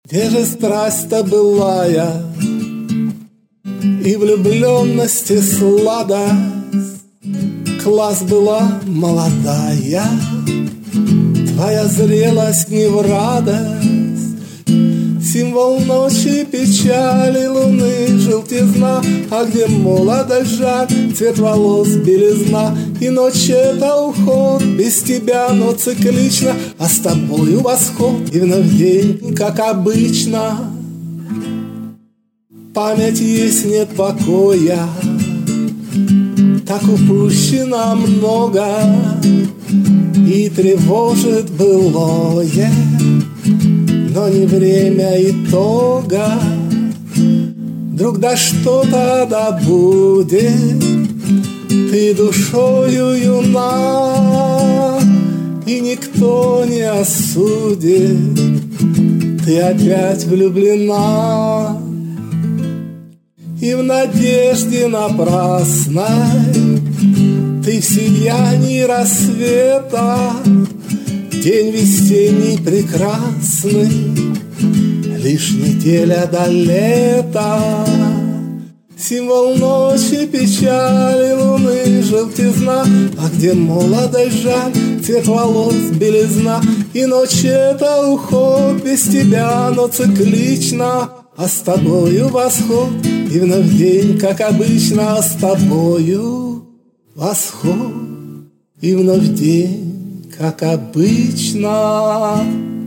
Где же страсть-то былая и влюбленности сладость? Класс была молодая, твоя зрелость не в радость. Символ ночи, печали, луны, желтизна. А где молодость, жаль, цвет волос, белизна. И ночь — это уход, без тебя, но циклично. А с тобою восход, и вновь день, как обычно. Память есть, нет покоя, так упущено много, и тревожит былое, но не время итога. Вдруг да что-то да будет, ты душою юна, и никто не осудит, ты опять влюблена. И в надежде напрасной ты в сиянии рассвета, день весенний прекрасный, лишь неделя до лета. Символ ночи, печали, луны, желтизна. А где молодость, жаль, цвет волос, белизна. И ночь — это уход, без тебя, но циклично. А с тобою восход, и вновь день, как обычно. А с тобою восход, и вновь день, как обычно.